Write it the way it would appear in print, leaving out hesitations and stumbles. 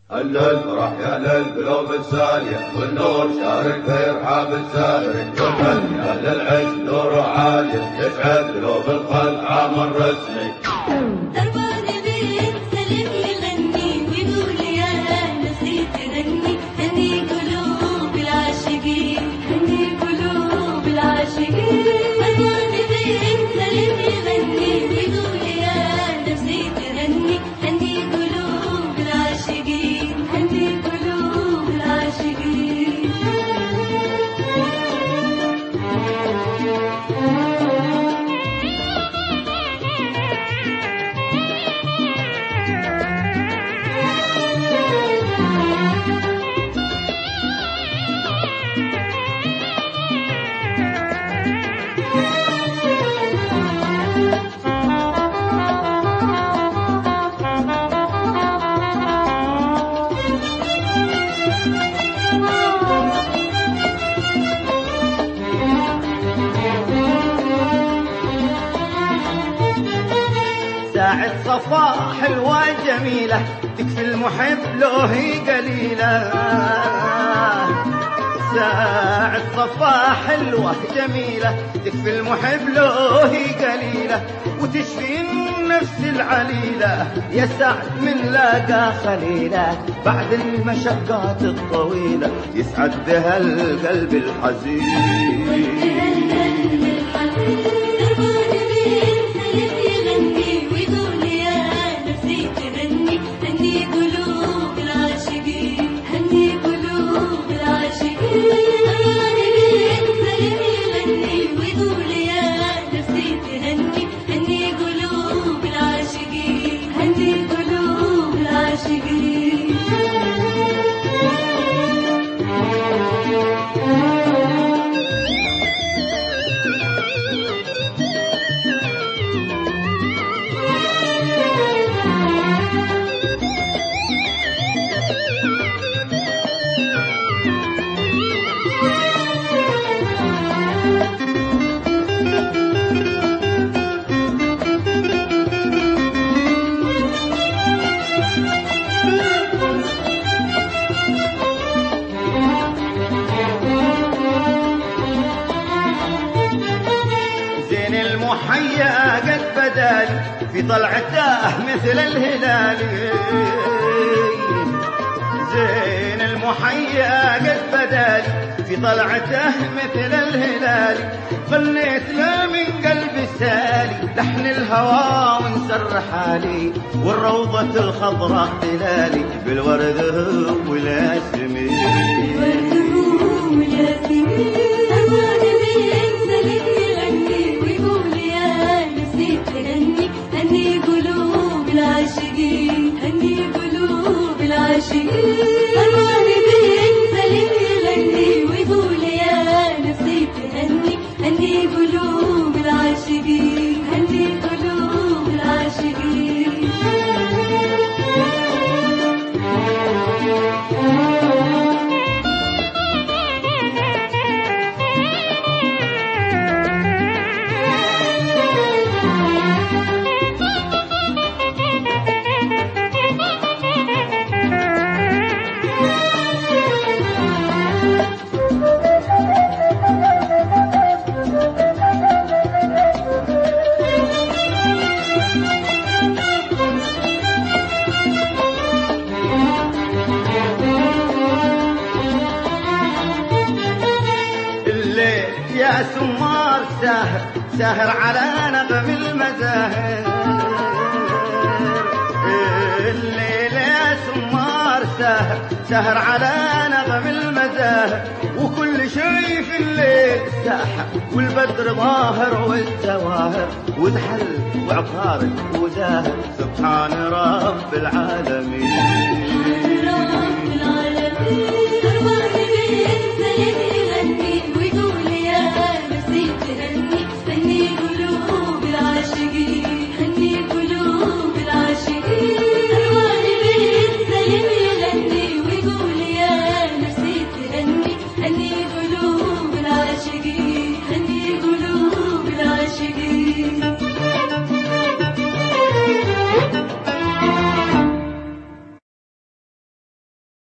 الفرح يا للقلوب السالية والنور شارك في رحاب السائر يوم يا للعز نور عالية يسعد قلوب الخلق عام رسمي. درباني بيت سلم يغني ويقول يا نسيت تغني هني قلوب العاشقين هني قلوب العاشقين. درباني بيت سلم يغني ويقول يا نسيت تغني هني قلوب العاشقين هني قلوب العاشقين. ساعة صفا حلوة جميلة تكفي المحب لو هي قليلة. ساعة صفا حلوة جميلة تكفي المحب لو هي قليلة وتشفي النفس العليلة. يا سعد من لاقى خليلة بعد المشقات الطويلة يسعد بها القلب الحزين. المحيا قد بدالي في طلعته مثل الهلال. زين المحيا قد بدالي في طلعته مثل الهلال. غنيت له من قلب السالي لحن الهوى وانسر حالي والروضة الخضراء تلالي بالورد والياسمين. هني قلوب العاشقين هني قلوب العاشقين. أراني بين سلم يغني ويقول يا نفسي تهني هني قلوب العاشقين هني قلوب العاشقين. يا سمار ساهر ساهر على نغم المزاهر. الليل يا سمار ساهر ساهر على نغم المزاهر وكل شي في الليل ساحر والبدر ظاهر والزواهر وذحل وعطارد وزاهر سبحان رب العالمين.